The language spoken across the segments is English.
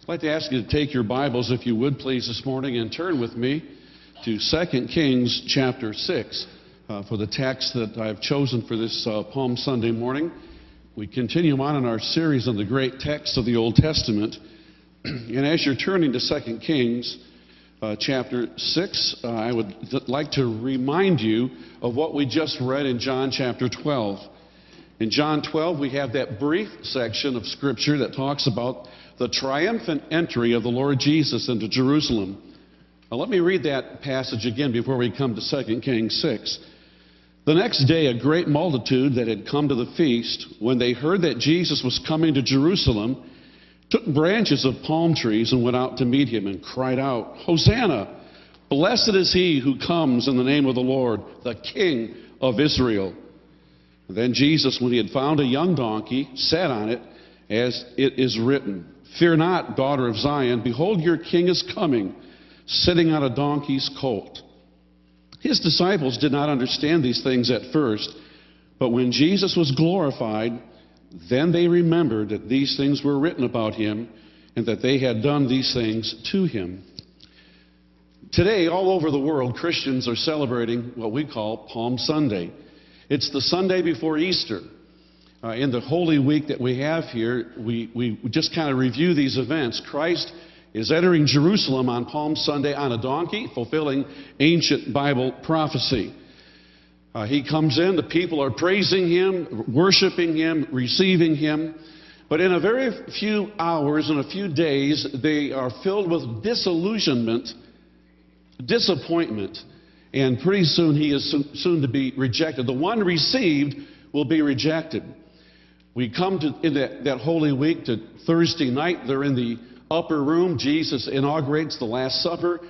I'd like to ask you to take your Bibles, if you would, please, this morning and turn with me to 2 Kings chapter 6 for the text that I've chosen for this Palm Sunday morning. We continue on in our series on the great texts of the Old Testament. And as you're turning to 2 Kings chapter 6, I would like to remind you of what we just read in John chapter 12. In John 12, we have that brief section of Scripture that talks about the triumphant entry of the Lord Jesus into Jerusalem. Now, let me read that passage again before we come to 2 Kings 6. The next day, a great multitude that had come to the feast, when they heard that Jesus was coming to Jerusalem, took branches of palm trees and went out to meet him and cried out, "Hosanna! Blessed is he who comes in the name of the Lord, the King of Israel." Then Jesus, when he had found a young donkey, sat on it, as it is written, "Fear not, daughter of Zion, behold, your king is coming, sitting on a donkey's colt." His disciples did not understand these things at first, but when Jesus was glorified, then they remembered that these things were written about him and that they had done these things to him. Today, all over the world, Christians are celebrating what we call Palm Sunday. It's the Sunday before Easter. In the Holy Week that we have here, we just kind of review these events. Christ is entering Jerusalem on Palm Sunday on a donkey, fulfilling ancient Bible prophecy. He comes in, the people are praising him, worshiping him, receiving him. But in a very few hours, in a few days, they are filled with disillusionment, disappointment, and pretty soon he is soon to be rejected. The one received will be rejected. We come to in that Holy Week to Thursday night. They're in the upper room. Jesus inaugurates the Last Supper.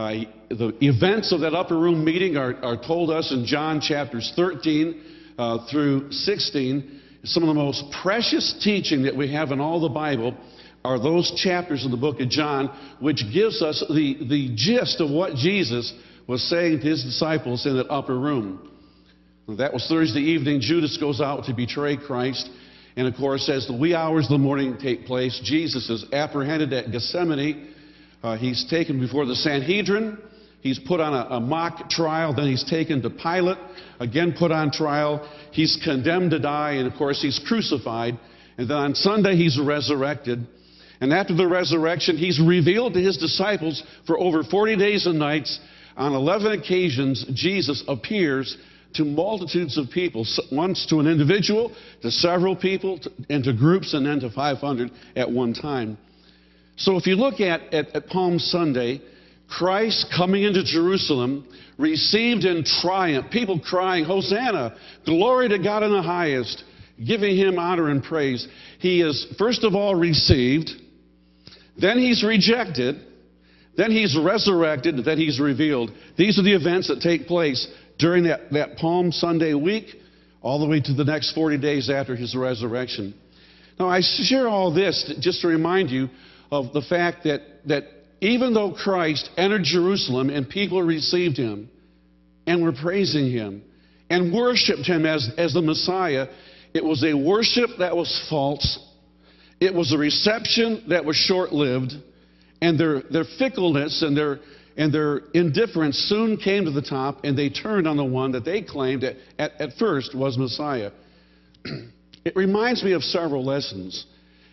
The events of that upper room meeting are told us in John chapters 13 through 16. Some of the most precious teaching that we have in all the Bible are those chapters in the book of John, which gives us the gist of what Jesus was saying to his disciples in that upper room. That was Thursday evening. Judas goes out to betray Christ. And of course, as the wee hours of the morning take place, Jesus is apprehended at Gethsemane. He's taken before the Sanhedrin. He's put on a mock trial. Then he's taken to Pilate, again put on trial. He's condemned to die, and of course, he's crucified. And then on Sunday, he's resurrected. And after the resurrection, he's revealed to his disciples for over 40 days and nights. On 11 occasions, Jesus appears to multitudes of people, once to an individual, to several people, and to groups, and then to 500 at one time. So if you look at Palm Sunday, Christ coming into Jerusalem, received in triumph, people crying, "Hosanna, glory to God in the highest," giving him honor and praise. He is, first of all, received, then he's rejected, then he's resurrected, then he's revealed. These are the events that take place during that Palm Sunday week, all the way to the next 40 days after his resurrection. Now, I share all this just to remind you of the fact that even though Christ entered Jerusalem and people received him and were praising him and worshiped him as the Messiah, it was a worship that was false. It was a reception that was short-lived, and their fickleness and their indifference soon came to the top, and they turned on the one that they claimed at first was Messiah. It reminds me of several lessons.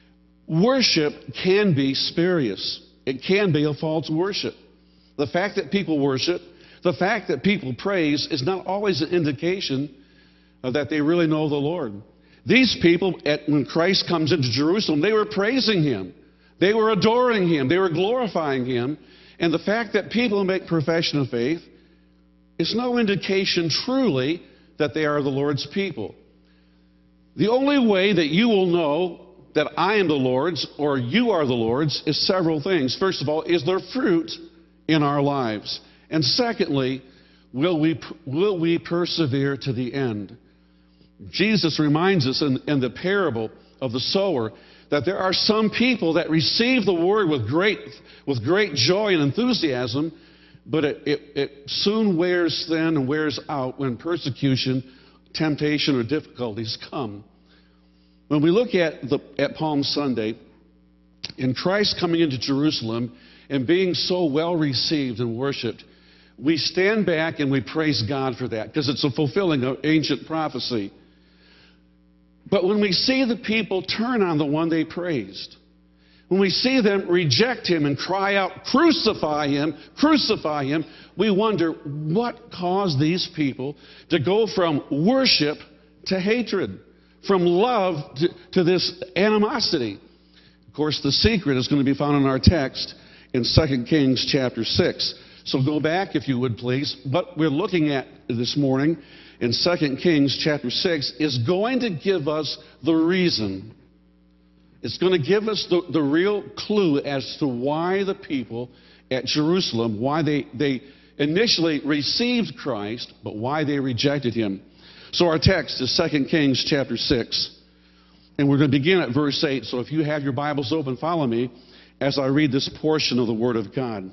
Worship can be spurious. It can be a false worship. The fact that people worship, the fact that people praise is not always an indication that they really know the Lord. These people, when Christ comes into Jerusalem, they were praising him. They were adoring him. They were glorifying him. And the fact that people make profession of faith is no indication truly that they are the Lord's people. The only way that you will know that I am the Lord's or you are the Lord's is several things. First of all, is there fruit in our lives? And secondly, will we persevere to the end? Jesus reminds us in the parable of the sower that there are some people that receive the word with great joy and enthusiasm, but it soon wears thin and wears out when persecution, temptation, or difficulties come. When we look at Palm Sunday, in Christ coming into Jerusalem and being so well received and worshiped, we stand back and we praise God for that because it's a fulfilling of ancient prophecy. But when we see the people turn on the one they praised, when we see them reject him and cry out, crucify him, we wonder what caused these people to go from worship to hatred, from love to this animosity. Of course, the secret is going to be found in our text in 2 Kings chapter 6. So go back, if you would please. What we're looking at this morning in 2 Kings chapter 6 is going to give us the reason. It's going to give us the real clue as to why the people at Jerusalem, why they initially received Christ, but why they rejected him. So our text is 2 Kings chapter 6. And we're going to begin at verse 8. So if you have your Bibles open, follow me as I read this portion of the Word of God.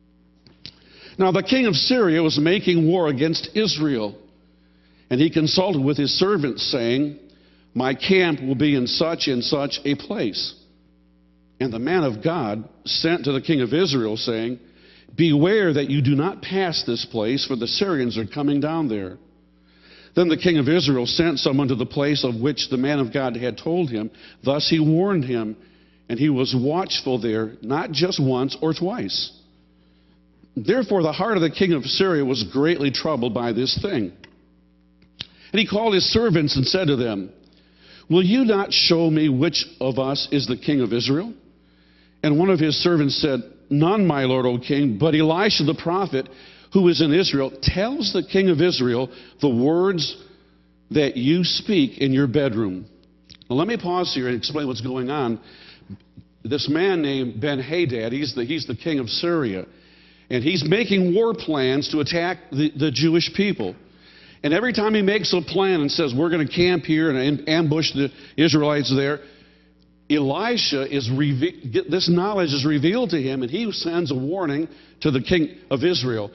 Now the king of Syria was making war against Israel, and he consulted with his servants, saying, my camp will be in such and such a place. And the man of God sent to the king of Israel, saying, beware that you do not pass this place, for the Syrians are coming down there. Then the king of Israel sent someone to the place of which the man of God had told him. Thus he warned him, and he was watchful there, not just once or twice. Therefore the heart of the king of Syria was greatly troubled by this thing. And he called his servants and said to them, will you not show me which of us is the king of Israel? And one of his servants said, none, my lord, O king, but Elisha the prophet, who is in Israel, tells the king of Israel the words that you speak in your bedroom. Now let me pause here and explain what's going on. This man named Ben-Hadad, he's the king of Syria, and he's making war plans to attack the Jewish people. And every time he makes a plan and says, we're going to camp here and ambush the Israelites there, Elisha this knowledge is revealed to him, and he sends a warning to the king of Israel.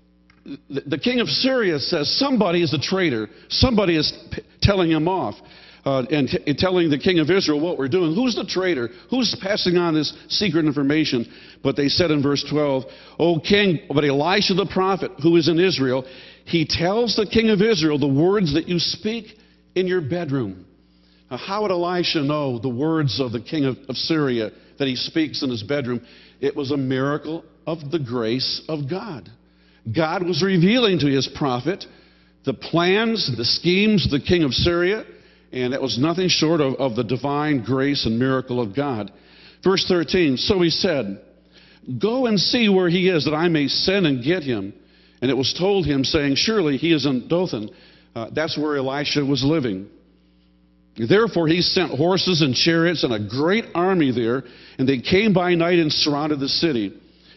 The king of Syria says somebody is a traitor. Somebody is telling him off and telling the king of Israel what we're doing. Who's the traitor? Who's passing on this secret information? But they said in verse 12, O king, but Elisha the prophet, who is in Israel, he tells the king of Israel the words that you speak in your bedroom. Now, how would Elisha know the words of the king of Syria that he speaks in his bedroom? It was a miracle of the grace of God. God was revealing to his prophet the plans, the schemes of the king of Syria, and it was nothing short of the divine grace and miracle of God. Verse 13, so he said, go and see where he is, that I may send and get him. And it was told him, saying, surely he is in Dothan. That's where Elisha was living. Therefore he sent horses and chariots and a great army there, and they came by night and surrounded the city.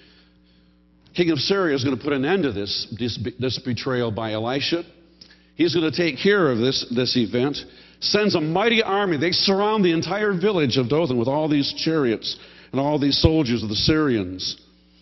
King of Syria is going to put an end to this betrayal by Elisha. He's going to take care of this event. Sends a mighty army. They surround the entire village of Dothan with all these chariots and all these soldiers of the Syrians.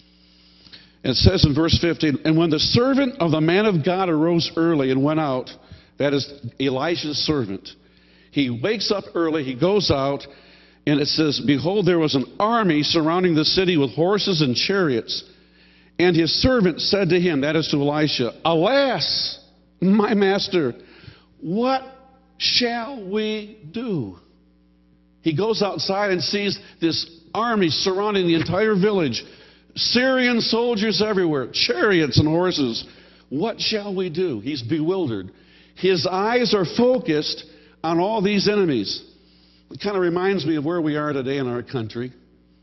It says in verse 15, and when the servant of the man of God arose early and went out, that is Elisha's servant, he wakes up early, he goes out, and it says, behold, there was an army surrounding the city with horses and chariots. And his servant said to him, that is to Elisha, alas, my master, what shall we do? He goes outside and sees this army surrounding the entire village. Syrian soldiers everywhere, chariots and horses. What shall we do? He's bewildered. His eyes are focused on all these enemies. It kind of reminds me of where we are today in our country.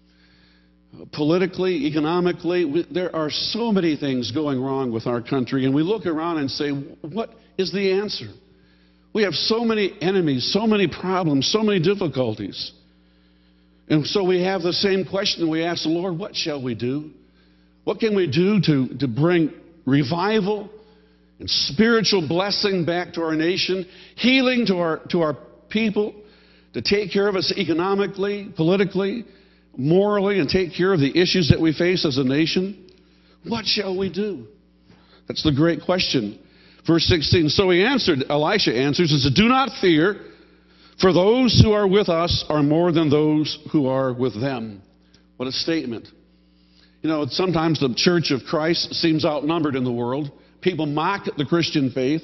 Politically, economically, there are so many things going wrong with our country, and we look around and say, what is the answer? We have so many enemies, so many problems, so many difficulties. And so we have the same question we ask the Lord, what shall we do? What can we do to bring revival and spiritual blessing back to our nation, healing to our people, to take care of us economically, politically, morally, and take care of the issues that we face as a nation? What shall we do? That's the great question. Verse 16, so he answered, Elisha answers and said, do not fear, For those who are with us are more than those who are with them. What a statement. You know, sometimes the Church of Christ seems outnumbered in the world. People mock the Christian faith.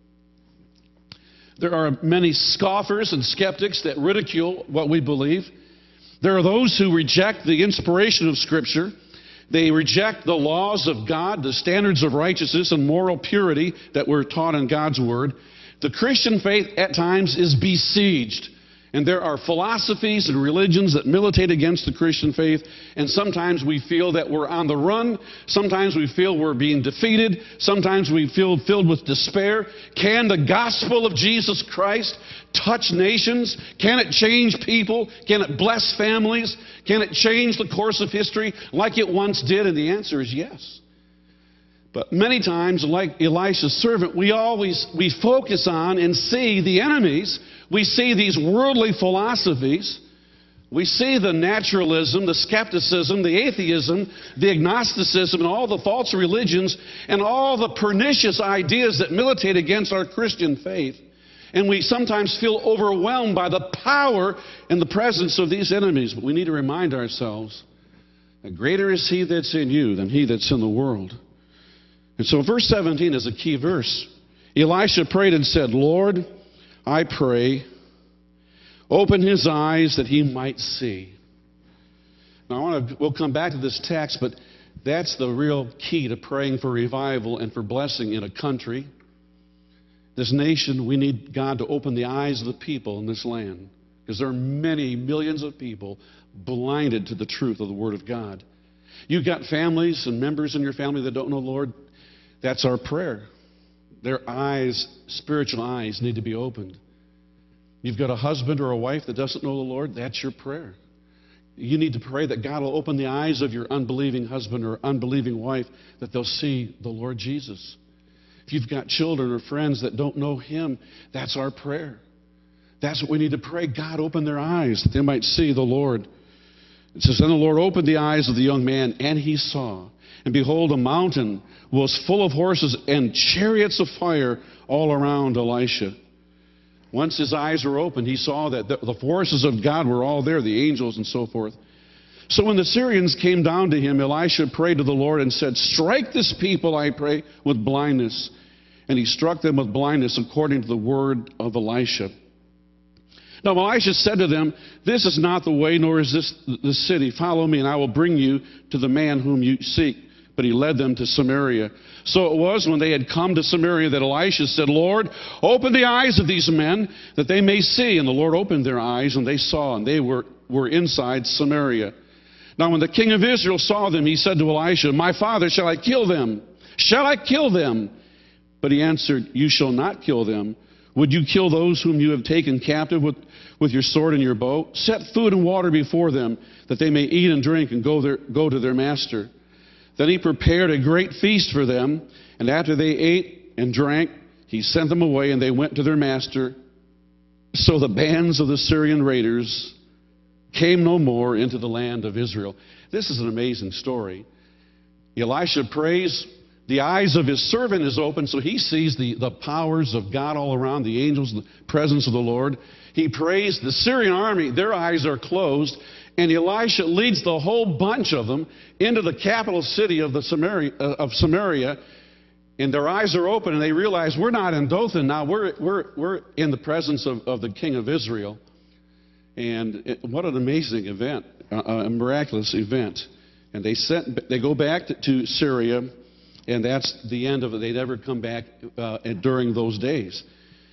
There are many scoffers and skeptics that ridicule what we believe. There are those who reject the inspiration of Scripture. They reject the laws of God, the standards of righteousness and moral purity that we're taught in God's Word. The Christian faith at times is besieged. And there are philosophies and religions that militate against the Christian faith. And sometimes we feel that we're on the run. Sometimes we feel we're being defeated. Sometimes we feel filled with despair. Can the gospel of Jesus Christ touch nations? Can it change people? Can it bless families? Can it change the course of history like it once did? And the answer is yes. But many times, like Elisha's servant, we focus on and see the enemies. We see these worldly philosophies. We see the naturalism, the skepticism, the atheism, the agnosticism, and all the false religions, and all the pernicious ideas that militate against our Christian faith. And we sometimes feel overwhelmed by the power and the presence of these enemies. But we need to remind ourselves that greater is He that's in you than he that's in the world. And so verse 17 is a key verse. Elisha prayed and said, Lord, I pray, open his eyes that he might see. Now, we'll come back to this text, but that's the real key to praying for revival and for blessing in a country. This nation, we need God to open the eyes of the people in this land, because there are many millions of people blinded to the truth of the Word of God. You've got families and members in your family that don't know the Lord. That's our prayer. Their eyes, spiritual eyes, need to be opened. You've got a husband or a wife that doesn't know the Lord. That's your prayer. You need to pray that God will open the eyes of your unbelieving husband or unbelieving wife, that they'll see the Lord Jesus. If you've got children or friends that don't know Him, that's our prayer. That's what we need to pray. God, open their eyes that they might see the Lord. It says, then the Lord opened the eyes of the young man, and he saw. And behold, a mountain was full of horses and chariots of fire all around Elisha. Once his eyes were opened, he saw that the forces of God were all there, the angels and so forth. So when the Syrians came down to him, Elisha prayed to the Lord and said, strike this people, I pray, with blindness. And he struck them with blindness according to the word of Elisha. Now Elisha said to them, this is not the way, nor is this the city. Follow me, and I will bring you to the man whom you seek. But he led them to Samaria. So it was when they had come to Samaria that Elisha said, Lord, open the eyes of these men that they may see. And the Lord opened their eyes, and they saw, and they were inside Samaria. Now when the king of Israel saw them, he said to Elisha, my father, shall I kill them? Shall I kill them? But he answered, you shall not kill them. Would you kill those whom you have taken captive with your sword and your bow? Set food and water before them, that they may eat and drink and go to their master. Then he prepared a great feast for them, and after they ate and drank, he sent them away, and they went to their master. So the bands of the Syrian raiders came no more into the land of Israel. This is an amazing story. Elisha prays. The eyes of his servant is open, so he sees the powers of God all around, the angels, the presence of the Lord. He prays. The Syrian army, their eyes are closed. And Elisha leads the whole bunch of them into the capital city of Samaria, and their eyes are open, and they realize we're not in Dothan now. We're in the presence of the king of Israel. And what an amazing event, a miraculous event. And they go back to Syria, and that's the end of it. They never come back during those days.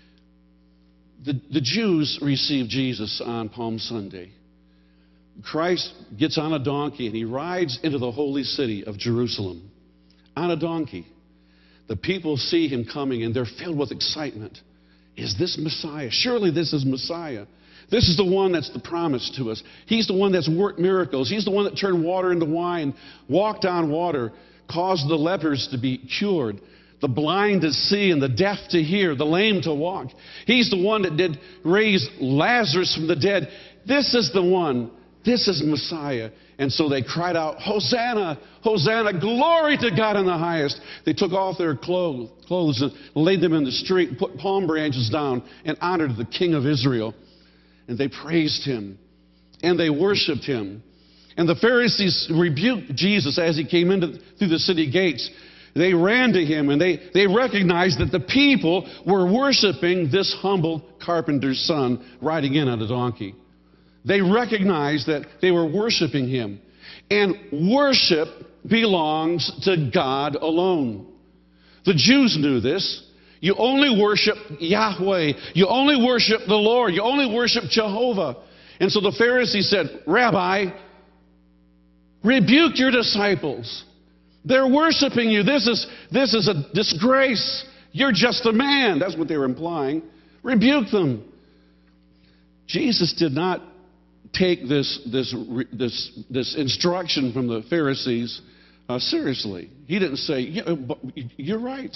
The Jews received Jesus on Palm Sunday. Christ gets on a donkey and he rides into the holy city of Jerusalem on a donkey. The people see him coming and they're filled with excitement. Is this Messiah? Surely this is Messiah. This is the one that's the promise to us. He's the one that's worked miracles. He's the one that turned water into wine, walked on water, caused the lepers to be cured, the blind to see and the deaf to hear, the lame to walk. He's the one that did raise Lazarus from the dead. This is the one. This is Messiah. And so they cried out, Hosanna, Hosanna, glory to God in the highest. They took off their clothes and laid them in the street, put palm branches down, and honored the King of Israel. and they praised him, and they worshiped him. And the Pharisees rebuked Jesus as he came through the city gates. They ran to him, and they recognized that the people were worshiping this humble carpenter's son riding in on a donkey. They recognized that they were worshiping him. And worship belongs to God alone. The Jews knew this. You only worship Yahweh. You only worship the Lord. You only worship Jehovah. And so the Pharisees said, Rabbi, rebuke your disciples. They're worshiping you. This is a disgrace. You're just a man. That's what they were implying. Rebuke them. Jesus did not take this instruction from the Pharisees seriously. He didn't say, you're right.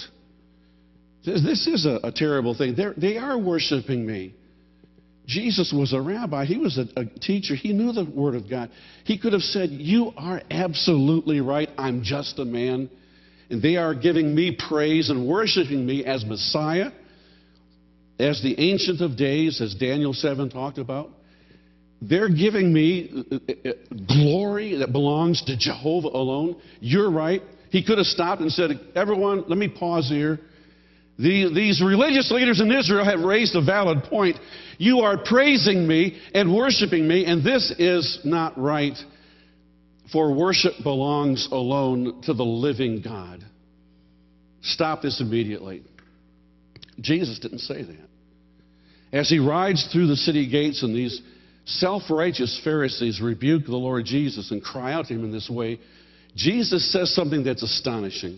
This is a terrible thing. They are worshiping me. Jesus was a rabbi. He was a teacher. He knew the Word of God. He could have said, you are absolutely right. I'm just a man. And they are giving me praise and worshiping me as Messiah, as the Ancient of Days, as Daniel 7 talked about. They're giving me glory that belongs to Jehovah alone. You're right. He could have stopped and said, everyone, let me pause here. These religious leaders in Israel have raised a valid point. You are praising me and worshiping me, and this is not right. For worship belongs alone to the living God. Stop this immediately. Jesus didn't say that. As he rides through the city gates and these self-righteous Pharisees rebuke the Lord Jesus and cry out to him in this way, Jesus says something that's astonishing.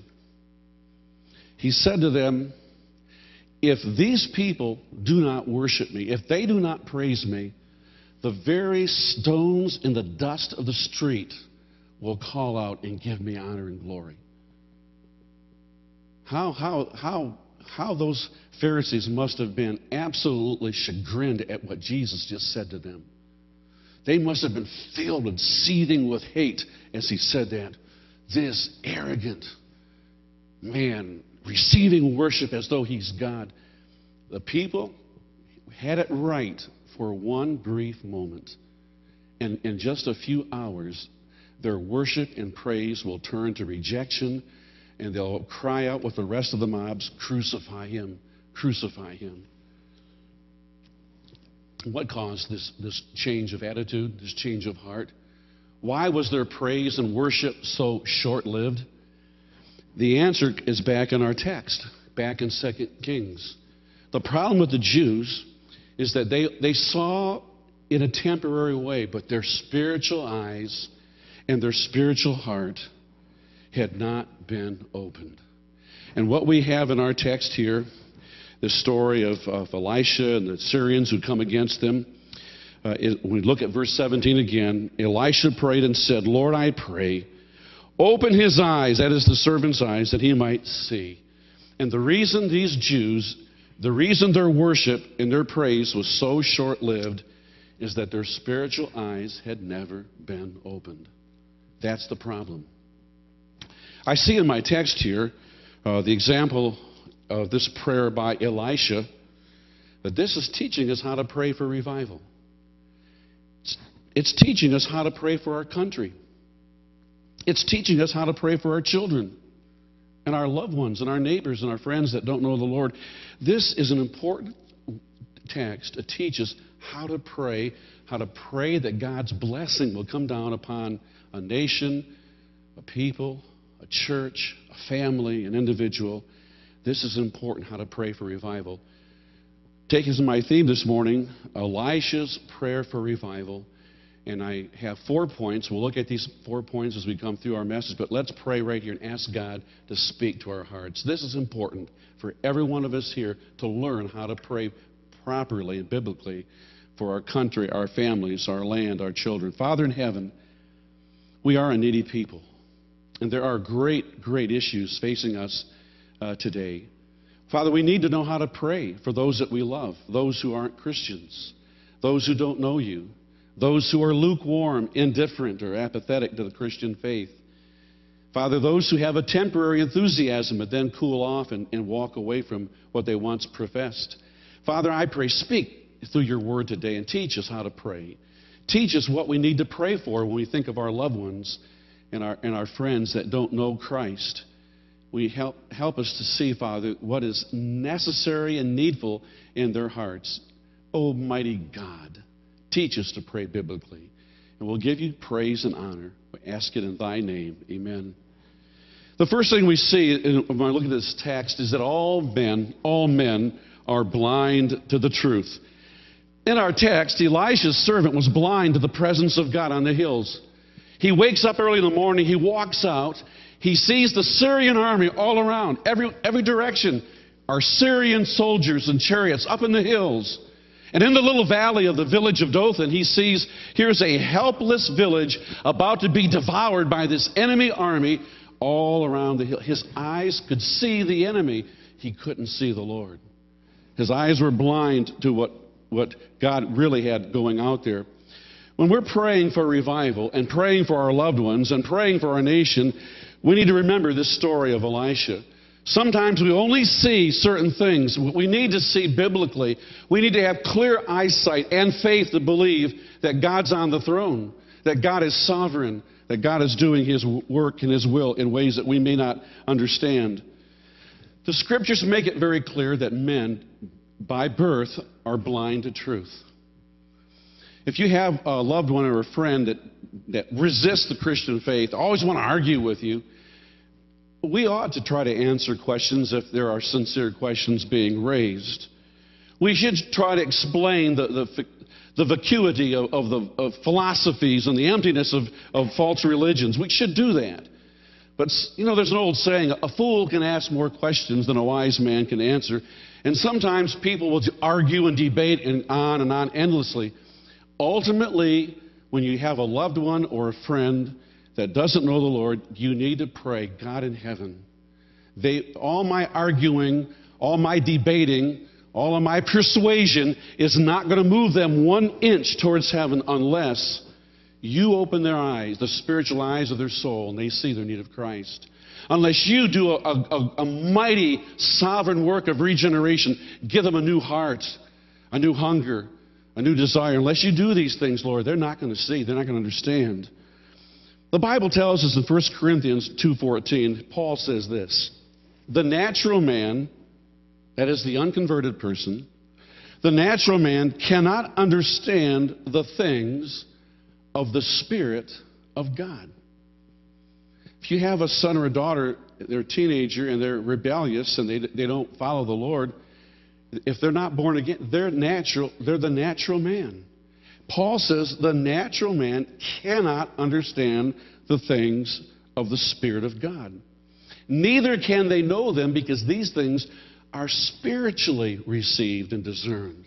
He said to them, if these people do not worship me, if they do not praise me, the very stones in the dust of the street will call out and give me honor and glory. How those Pharisees must have been absolutely chagrined at what Jesus just said to them. They must have been filled and seething with hate as he said that. This arrogant man receiving worship as though he's God. The people had it right for one brief moment. And in just a few hours, their worship and praise will turn to rejection, and they'll cry out with the rest of the mobs, crucify him, crucify him. What caused this change of attitude, this change of heart? Why was their praise and worship so short-lived? The answer is back in our text, back in 2 Kings. The problem with the Jews is that they saw in a temporary way, but their spiritual eyes and their spiritual heart had not been opened. And what we have in our text here, the story of Elisha and the Syrians who come against them, when we look at verse 17 again, Elisha prayed and said, Lord, I pray, open his eyes, that is the servant's eyes, that he might see. And the reason these Jews, the reason their worship and their praise was so short-lived is that their spiritual eyes had never been opened. That's the problem. I see in my text here the example of this prayer by Elisha, that this is teaching us how to pray for revival. It's teaching us how to pray for our country. It's teaching us how to pray for our children and our loved ones and our neighbors and our friends that don't know the Lord. This is an important text to teach us how to pray that God's blessing will come down upon a nation, a people, a church, a family, an individual. This is important, how to pray for revival. Take as my theme this morning, Elisha's prayer for revival. And I have 4 points. We'll look at these 4 points as we come through our message. But let's pray right here and ask God to speak to our hearts. This is important for every one of us here to learn how to pray properly and biblically for our country, our families, our land, our children. Father in heaven, we are a needy people. And there are great, great issues facing us today. Father, we need to know how to pray for those that we love, those who aren't Christians, those who don't know you, those who are lukewarm, indifferent, or apathetic to the Christian faith. Father, those who have a temporary enthusiasm but then cool off and walk away from what they once professed. Father, I pray, speak through your word today and teach us how to pray. Teach us what we need to pray for when we think of our loved ones and our friends that don't know Christ. We help us to see, Father, what is necessary and needful in their hearts. Almighty God, teach us to pray biblically. And we'll give you praise and honor. We ask it in thy name. Amen. The first thing we see when I look at this text is that all men are blind to the truth. In our text, Elisha's servant was blind to the presence of God on the hills. He wakes up early in the morning, he walks out, he sees the Syrian army all around. Every direction are Syrian soldiers and chariots up in the hills. And in the little valley of the village of Dothan, he sees here's a helpless village about to be devoured by this enemy army all around the hill. His eyes could see the enemy. He couldn't see the Lord. His eyes were blind to what God really had going out there. When we're praying for revival and praying for our loved ones and praying for our nation, we need to remember this story of Elisha. Sometimes we only see certain things. We need to see biblically. We need to have clear eyesight and faith to believe that God's on the throne, that God is sovereign, that God is doing His work and His will in ways that we may not understand. The Scriptures make it very clear that men, by birth, are blind to truth. If you have a loved one or a friend that resists the Christian faith, always want to argue with you, we ought to try to answer questions if there are sincere questions being raised. We should try to explain the vacuity of philosophies and the emptiness of false religions. We should do that. But, there's an old saying, a fool can ask more questions than a wise man can answer. And sometimes people will argue and debate and on endlessly. Ultimately, when you have a loved one or a friend that doesn't know the Lord, you need to pray, God in heaven, all my arguing, all my debating, all of my persuasion is not going to move them 1 inch towards heaven unless you open their eyes, the spiritual eyes of their soul, and they see their need of Christ. Unless you do a mighty sovereign work of regeneration, give them a new heart, a new hunger, a new desire. Unless you do these things, Lord, they're not going to see, they're not going to understand. The Bible tells us in 1 Corinthians 2:14, Paul says this, the natural man, that is the unconverted person, the natural man cannot understand the things of the Spirit of God. If you have a son or a daughter, they're a teenager and they're rebellious and they don't follow the Lord, if they're not born again, they're the natural man. Paul says the natural man cannot understand the things of the Spirit of God. Neither can they know them because these things are spiritually received and discerned.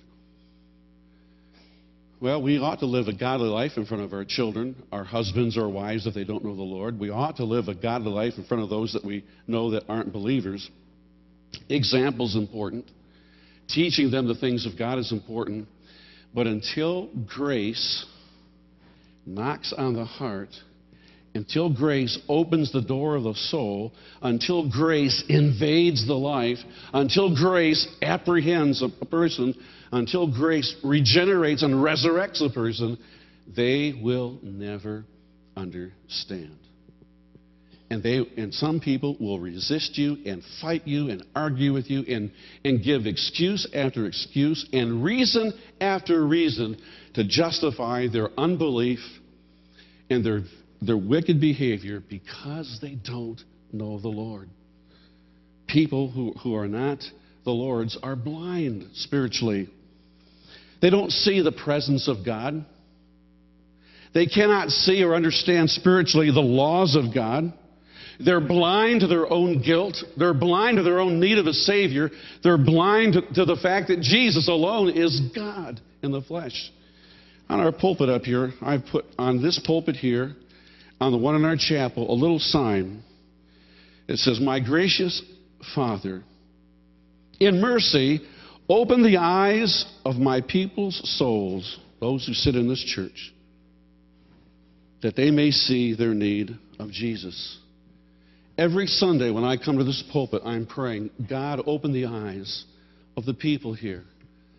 Well, we ought to live a godly life in front of our children, our husbands or wives if they don't know the Lord. We ought to live a godly life in front of those that we know that aren't believers. Example's important. Teaching them the things of God is important. But until grace knocks on the heart, until grace opens the door of the soul, until grace invades the life, until grace apprehends a person, until grace regenerates and resurrects a person, they will never understand. And some people will resist you and fight you and argue with you and give excuse after excuse and reason after reason to justify their unbelief and their wicked behavior because they don't know the Lord. People who are not the Lord's are blind spiritually. They don't see the presence of God. They cannot see or understand spiritually the laws of God. They're blind to their own guilt. They're blind to their own need of a Savior. They're blind to the fact that Jesus alone is God in the flesh. On our pulpit up here, I've put on this pulpit here, on the one in our chapel, a little sign. It says, "My gracious Father, in mercy, open the eyes of my people's souls," those who sit in this church, "that they may see their need of Jesus." Every Sunday when I come to this pulpit, I'm praying, God, open the eyes of the people here,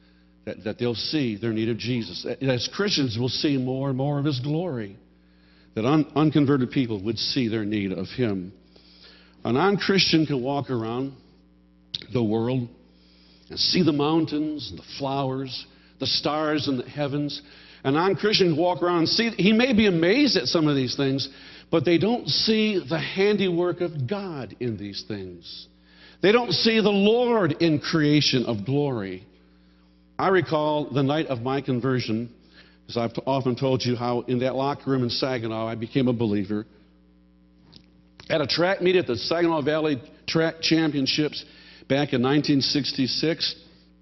that they'll see their need of Jesus. As Christians, we'll see more and more of His glory. That unconverted people would see their need of Him. A non-Christian can walk around the world and see the mountains, and the flowers, the stars in the heavens. A non-Christian can walk around and see, he may be amazed at some of these things, but they don't see the handiwork of God in these things. They don't see the Lord in creation of glory. I recall the night of my conversion, as I've often told you, how in that locker room in Saginaw I became a believer. At a track meet at the Saginaw Valley Track Championships back in 1966.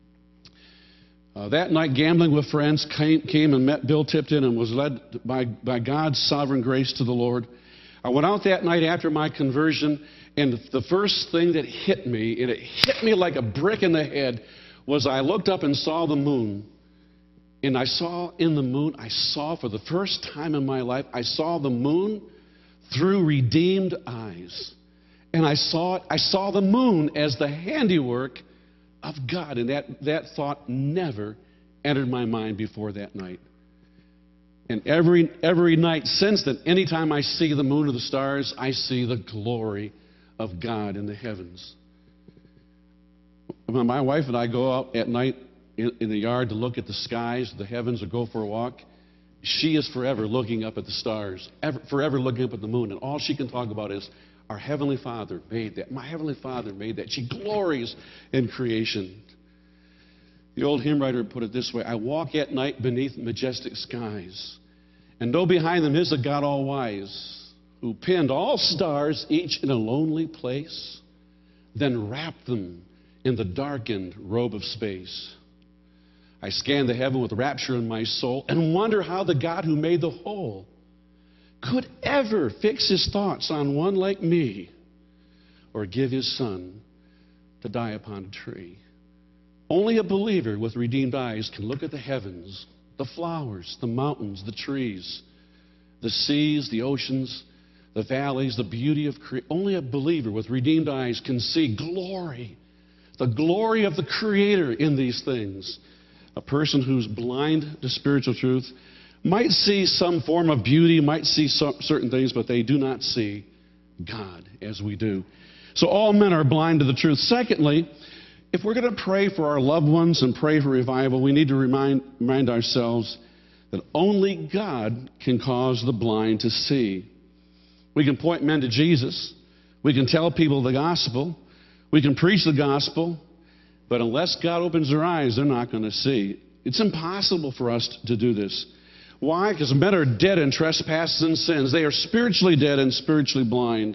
That night, gambling with friends, came and met Bill Tipton and was led by God's sovereign grace to the Lord. I went out that night after my conversion, and the first thing that hit me, and it hit me like a brick in the head, was I looked up and saw the moon. And I saw in the moon, for the first time in my life, I saw the moon through redeemed eyes. And I saw the moon as the handiwork of God. And that thought never entered my mind before that night. And every night since then, anytime I see the moon or the stars, I see the glory of God in the heavens. When my wife and I go out at night in the yard to look at the skies, the heavens, or go for a walk, she is forever looking up at the stars, forever looking up at the moon. And all she can talk about is, our Heavenly Father made that. My Heavenly Father made that. She glories in creation. The old hymn writer put it this way: I walk at night beneath majestic skies, and know behind them is a God all-wise, who pinned all stars, each in a lonely place, then wrapped them in the darkened robe of space. I scan the heaven with rapture in my soul and wonder how the God who made the whole could ever fix His thoughts on one like me, or give His Son to die upon a tree. Only a believer with redeemed eyes can look at the heavens, the flowers, the mountains, the trees, the seas, the oceans, the valleys, the beauty of creation. Only a believer with redeemed eyes can see glory, the glory of the Creator in these things. A person who's blind to spiritual truth might see some form of beauty, might see certain things, but they do not see God as we do. So all men are blind to the truth. Secondly, if we're going to pray for our loved ones and pray for revival, we need to remind ourselves that only God can cause the blind to see. We can point men to Jesus. We can tell people the gospel. We can preach the gospel. But unless God opens their eyes, they're not going to see. It's impossible for us to do this. Why? Because men are dead in trespasses and sins. They are spiritually dead and spiritually blind.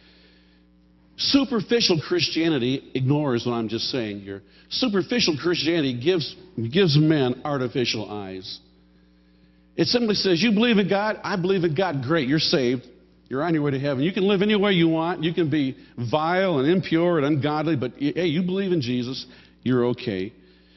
Superficial Christianity ignores what I'm just saying here. Superficial Christianity gives men artificial eyes. It simply says, you believe in God, I believe in God, great, you're saved. You're on your way to heaven. You can live any way you want. You can be vile and impure and ungodly, but hey, you believe in Jesus, you're okay.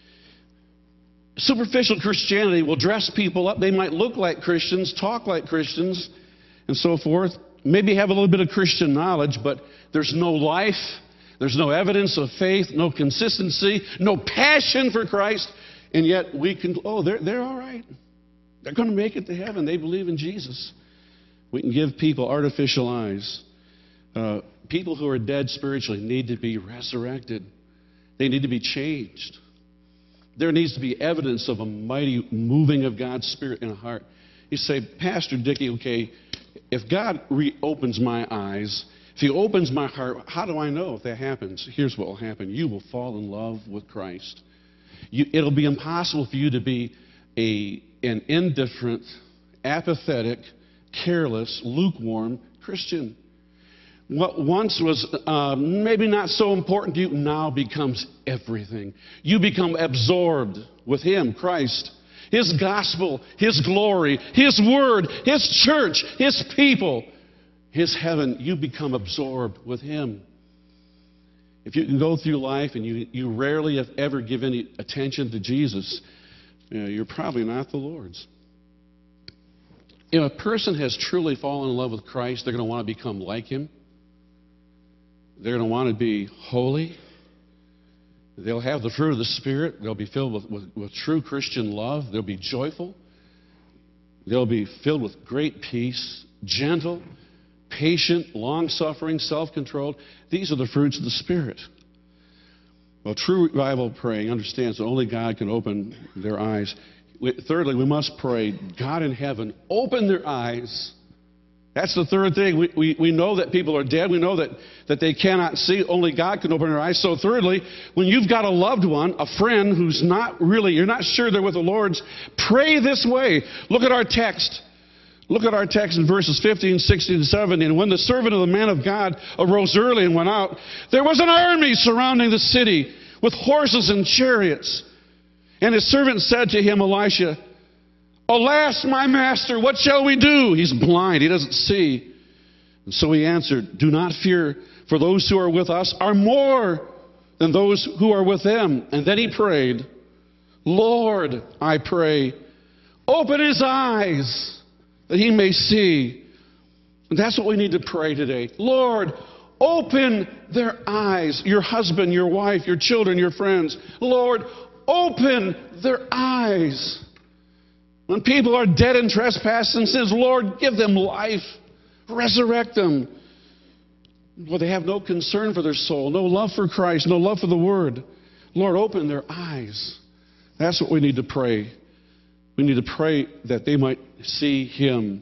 Superficial Christianity will dress people up. They might look like Christians, talk like Christians, and so forth. Maybe have a little bit of Christian knowledge, but there's no life, there's no evidence of faith, no consistency, no passion for Christ, and yet we can, they're all right. They're going to make it to heaven. They believe in Jesus. We can give people artificial eyes. People who are dead spiritually need to be resurrected. They need to be changed. There needs to be evidence of a mighty moving of God's Spirit in a heart. You say, Pastor Dickie, okay, if God reopens my eyes, if He opens my heart, how do I know if that happens? Here's what will happen. You will fall in love with Christ. It'll be impossible for you to be an indifferent, apathetic, careless, lukewarm Christian. What once was maybe not so important to you now becomes everything. You become absorbed with Him, Christ, His gospel, His glory, His word, His church, His people, His heaven. You become absorbed with Him. If you can go through life and you rarely have ever given any attention to Jesus, you're probably not the Lord's. If a person has truly fallen in love with Christ, they're going to want to become like Him. They're going to want to be holy. They'll have the fruit of the Spirit. They'll be filled with true Christian love. They'll be joyful. They'll be filled with great peace, gentle, patient, long-suffering, self-controlled. These are the fruits of the Spirit. Well, true revival praying understands that only God can open their eyes. Thirdly, we must pray, God in heaven, open their eyes. That's the third thing. We know that people are dead. We know that they cannot see. Only God can open their eyes. So thirdly, when you've got a loved one, a friend who's not really, you're not sure they're with the Lord, pray this way. Look at our text. Look at our text in verses 15, 16, and 17. And when the servant of the man of God arose early and went out, there was an army surrounding the city with horses and chariots. And his servant said to him, Elisha, Alas, my master, what shall we do? He's blind, he doesn't see. And so he answered, Do not fear, for those who are with us are more than those who are with them. And then he prayed, Lord, I pray, open his eyes, that he may see. And that's what we need to pray today. Lord, open their eyes. Your husband, your wife, your children, your friends. Lord, open their eyes. When people are dead in trespasses and sins, Lord, give them life. Resurrect them. Well, they have no concern for their soul, no love for Christ, no love for the Word. Lord, open their eyes. That's what we need to pray. We need to pray that they might see Him.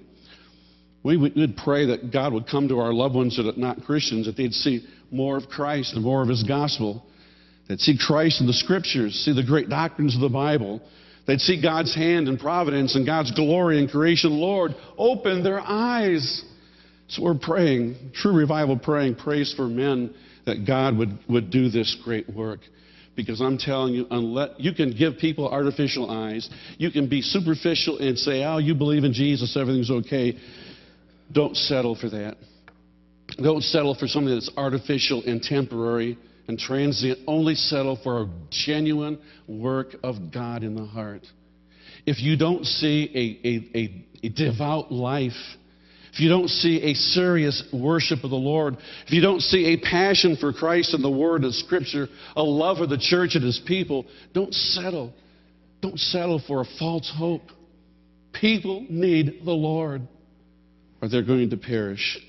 We would pray that God would come to our loved ones that are not Christians, that they'd see more of Christ and more of His gospel. They'd see Christ in the Scriptures, see the great doctrines of the Bible. They'd see God's hand in providence and God's glory in creation. Lord, open their eyes. So we're praying, true revival praying, prays for men that God would do this great work. Because I'm telling you, unless you can give people artificial eyes, you can be superficial and say, oh, you believe in Jesus, everything's okay. Don't settle for that. Don't settle for something that's artificial and temporary and transient. Only settle for a genuine work of God in the heart. If you don't see a devout life, if you don't see a serious worship of the Lord, if you don't see a passion for Christ and the Word of Scripture, a love for the church and His people, don't settle. Don't settle for a false hope. People need the Lord, or they're going to perish.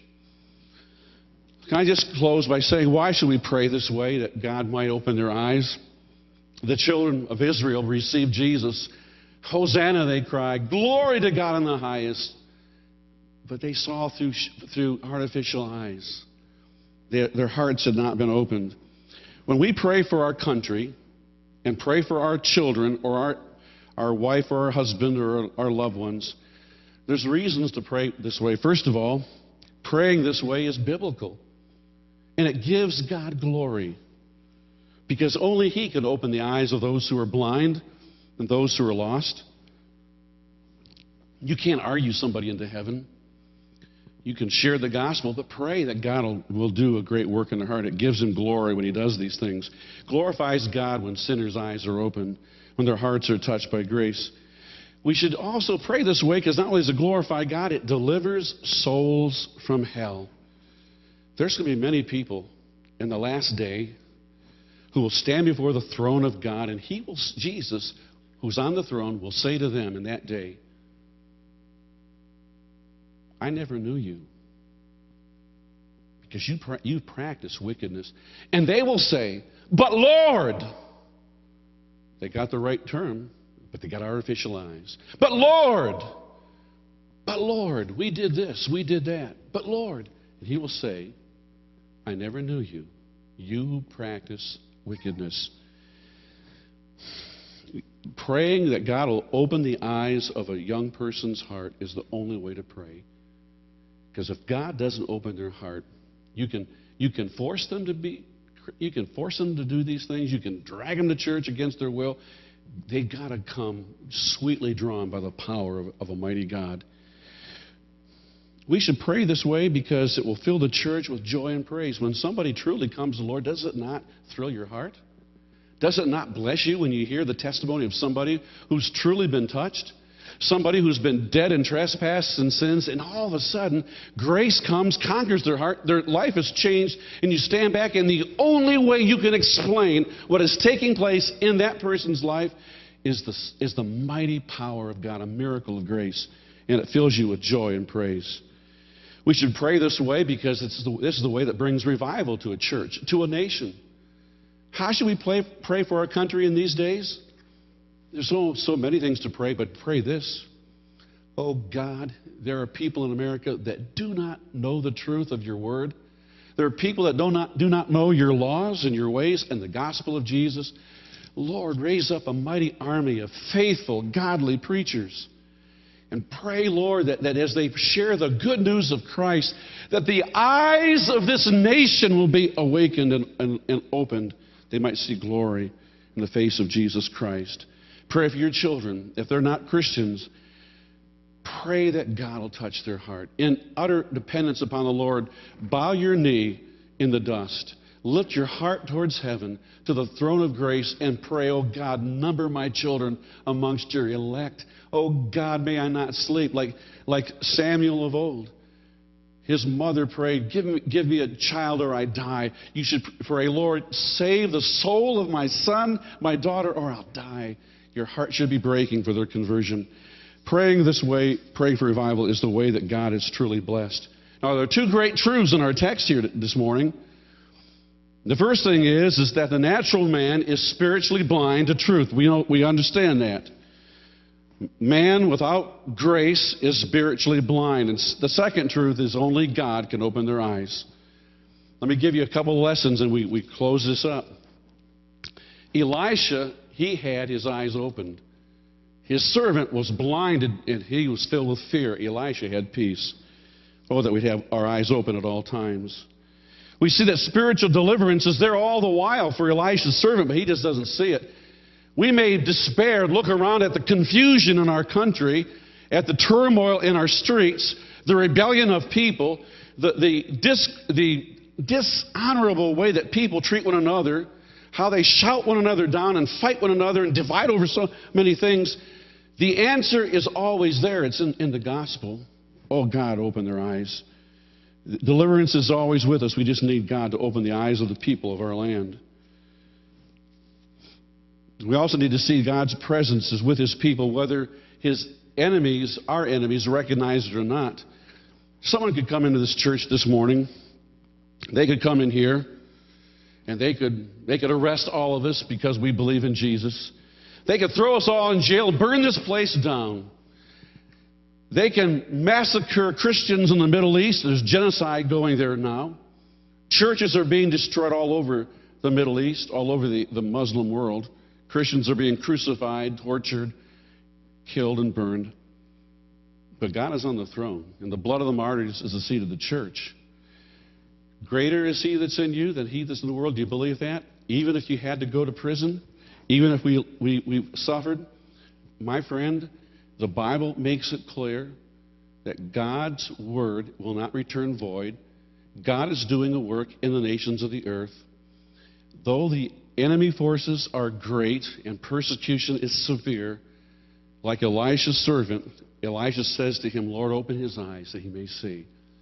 Can I just close by saying, why should we pray this way, that God might open their eyes? The children of Israel received Jesus. Hosanna, they cried. Glory to God in the highest. But they saw through artificial eyes. Their hearts had not been opened. When we pray for our country and pray for our children or our wife or our husband or our loved ones, there's reasons to pray this way. First of all, praying this way is biblical. And it gives God glory. Because only He can open the eyes of those who are blind and those who are lost. You can't argue somebody into heaven. You can share the gospel, but pray that God will do a great work in their heart. It gives Him glory when He does these things. Glorifies God when sinners' eyes are open, when their hearts are touched by grace. We should also pray this way because not only does it glorify God, it delivers souls from hell. There's going to be many people in the last day who will stand before the throne of God, and Jesus, who's on the throne, will say to them in that day, I never knew you, because you practice wickedness. And they will say, but Lord, they got the right term, but they got artificial eyes. But Lord, we did this, we did that. But Lord, and He will say, I never knew you. You practice wickedness. Praying that God will open the eyes of a young person's heart is the only way to pray. Because if God doesn't open their heart, you can force them to do these things. You can drag them to church against their will. They got to come sweetly drawn by the power of a mighty God. We should pray this way because it will fill the church with joy and praise. When somebody truly comes to the Lord, does it not thrill your heart? Does it not bless you when you hear the testimony of somebody who's truly been touched? Somebody who's been dead in trespasses and sins, and all of a sudden, grace comes, conquers their heart, their life is changed, and you stand back, and the only way you can explain what is taking place in that person's life is the mighty power of God, a miracle of grace, and it fills you with joy and praise. We should pray this way because this is the way that brings revival to a church, to a nation. How should we pray for our country in these days? There's so many things to pray, but pray this. Oh God, there are people in America that do not know the truth of your word. There are people that do not know your laws and your ways and the gospel of Jesus. Lord, raise up a mighty army of faithful, godly preachers. And pray, Lord, that as they share the good news of Christ, that the eyes of this nation will be awakened and opened. They might see glory in the face of Jesus Christ. Pray for your children. If they're not Christians, pray that God will touch their heart. In utter dependence upon the Lord, bow your knee in the dust. Lift your heart towards heaven, to the throne of grace, and pray, oh God, number my children amongst your elect. Oh God, may I not sleep like Samuel of old. His mother prayed, give me a child or I die. You should pray, Lord, save the soul of my son, my daughter, or I'll die. Your heart should be breaking for their conversion. Praying this way, praying for revival, is the way that God is truly blessed. Now, there are two great truths in our text here this morning. The first thing is that the natural man is spiritually blind to truth. We understand that. Man without grace is spiritually blind. And the second truth is only God can open their eyes. Let me give you a couple of lessons and we close this up. Elisha, he had his eyes opened. His servant was blinded and he was filled with fear. Elisha had peace. Oh, that we'd have our eyes open at all times. We see that spiritual deliverance is there all the while for Elisha's servant, but he just doesn't see it. We may despair, look around at the confusion in our country, at the turmoil in our streets, the rebellion of people, the dishonorable way that people treat one another, how they shout one another down and fight one another and divide over so many things. The answer is always there. It's in the gospel. Oh, God, open their eyes. Deliverance is always with us. We just need God to open the eyes of the people of our land. We also need to see God's presence is with His people, whether His enemies, our enemies, recognize it or not. Someone could come into this church this morning. They could come in here, and they could arrest all of us because we believe in Jesus. They could throw us all in jail, burn this place down. They can massacre Christians in the Middle East. There's genocide going there now. Churches are being destroyed all over the Middle East, all over the Muslim world. Christians are being crucified, tortured, killed, and burned. But God is on the throne, and the blood of the martyrs is the seed of the church. Greater is He that's in you than he that's in the world. Do you believe that? Even if you had to go to prison, even if we suffered, my friend, the Bible makes it clear that God's word will not return void. God is doing a work in the nations of the earth. Though the enemy forces are great and persecution is severe, like Elisha's servant, Elisha says to him, Lord, open his eyes that he may see.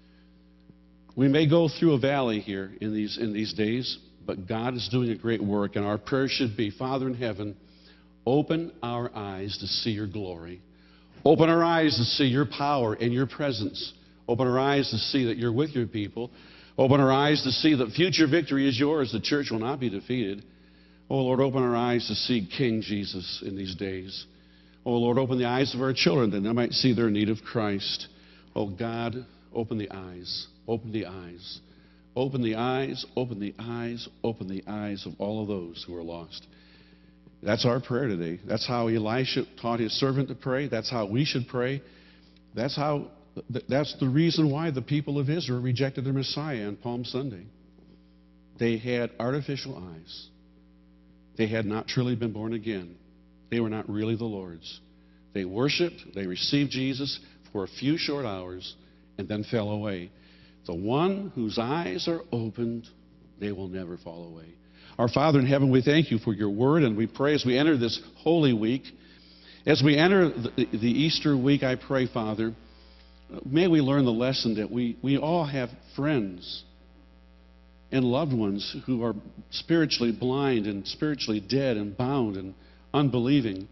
We may go through a valley here in these days, but God is doing a great work, and our prayer should be, Father in heaven, open our eyes to see your glory. Open our eyes to see your power and your presence. Open our eyes to see that you're with your people. Open our eyes to see that future victory is yours. The church will not be defeated. Oh, Lord, open our eyes to see King Jesus in these days. Oh, Lord, open the eyes of our children that they might see their need of Christ. Oh, God, open the eyes. Open the eyes. Open the eyes. Open the eyes. Open the eyes of all of those who are lost. That's our prayer today. That's how Elisha taught his servant to pray. That's how we should pray. That's the reason why the people of Israel rejected their Messiah on Palm Sunday. They had artificial eyes. They had not truly been born again. They were not really the Lord's. They worshiped, they received Jesus for a few short hours, and then fell away. The one whose eyes are opened, they will never fall away. Our Father in heaven, we thank you for your word, and we pray as we enter this Holy Week, As we enter the Easter week, I pray, Father, may we learn the lesson that we all have friends and loved ones who are spiritually blind and spiritually dead and bound and unbelieving.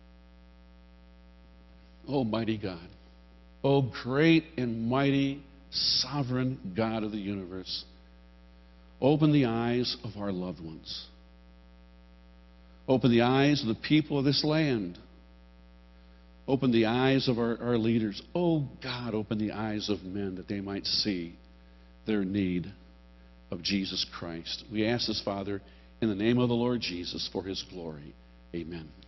Oh, mighty God. Oh, great and mighty, sovereign God of the universe. Open the eyes of our loved ones. Open the eyes of the people of this land. Open the eyes of our leaders. Oh, God, open the eyes of men that they might see their need of Jesus Christ. We ask this, Father, in the name of the Lord Jesus for His glory. Amen.